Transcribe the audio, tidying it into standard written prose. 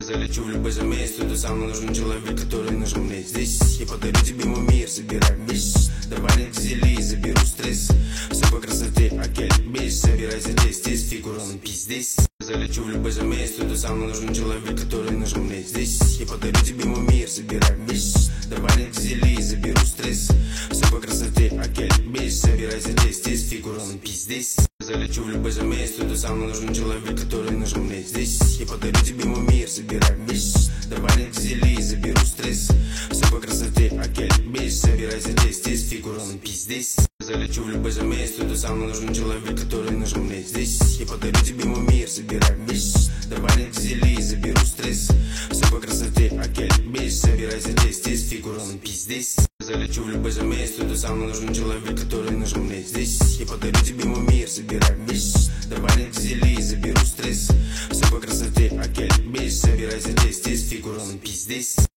Залечу в любой замес, ты самый нужный человек, который нужен мне здесь. Я подарю тебе мой мир, собирай весь. Давай к зеле, заберу стресс. Все по красоте, окей, бейс. Собирайся здесь, фигурный пиздец. Залечу в любой замес, ты самый нужный человек, который нужен мне здесь. Я подарю тебе мой мир, собирай весь. Давай к зеле, заберу стресс. Все по красоте, окей, бейс. Собирайся здесь, фигурный пиздец. Залечу в любой замес, ты самый нужный человек, который нужен мне здесь. Я подарю тебе мой мир, собирай весь. Давай к зеле, заберу стресс. Все по красоте, окей, бейс. Собирайся здесь, фигурный пиздец. Залечу в любой замес, ты самый нужный человек, который нужен мне здесь. Я подарю тебе мой мир, собирай весь. Давай к зеле, заберу стресс. Все по красоте, окей, бейс. Собирайся здесь, фигурный пиздец. Залечу в любой замес, ты самый нужный человек, который нужен мне здесь. Я подарю тебе мой мир, собирай весь. Давай к зеле, заберу стресс. Все по красоте, окей, бейс. Собирайся здесь, фигурный пиздец.